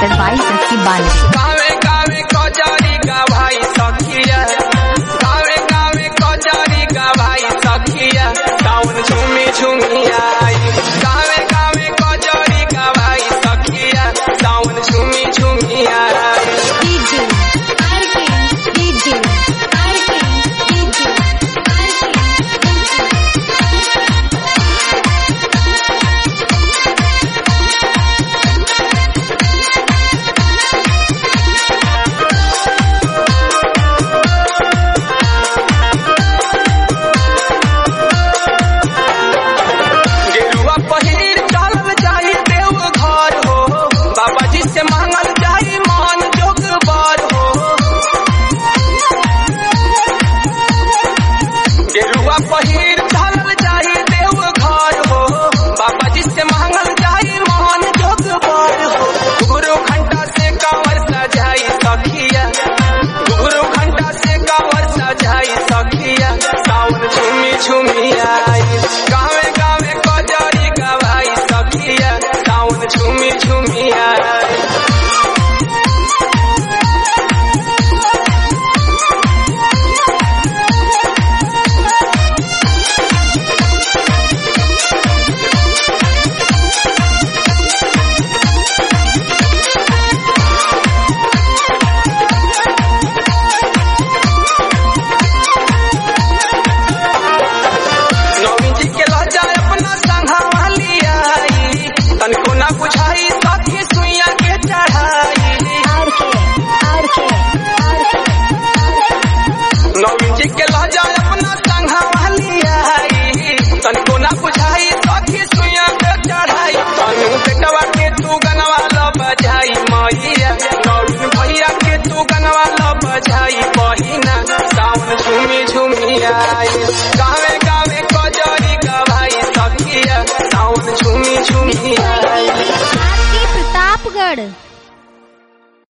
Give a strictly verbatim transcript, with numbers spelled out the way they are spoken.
बहत्तर बाईस अस्सी बानवे। गावे गावे कजरी का भाई सखिया, गावे गावे कजरी का भाई सखिया, सावन झूमी झूमी आई। गावे गावे कजरी का भाई सखिया, सावन झूमी झूमी आई। DJ RK DJ RK DJ गेरुआ पहिर चलल जाई देव घर हो, बाबा जी से मांगल जाई मान जोग बर हो। गेरुआ पहिर चलल जाई देव घर हो, बाबा जी से मांगल जाई मान जोग बर हो। गुरु घंटा से कांवर सजाई सखिया, गुरु घंटा से कांवर सजाई सखिया, सावन झूमी झूमी आई। गावे गावे कजरी का भाई सखिया, सावन झूमी झूमी आई। नौमी जी के लजा अपना संघा वाली आई, तनको ना बुझाई सखी सुइया के चढ़ाई। आरके आरके नौमी जी के लजा अपना संघा वाली आई, तनको ना बुझाई सखी सुइया के चढ़ाई। तनु बेटवा के तू गनवा ल बजाई मैया, नौमी भैया के तू गनवा ल बजाई बहिना, सावन झूमी झूमी आई।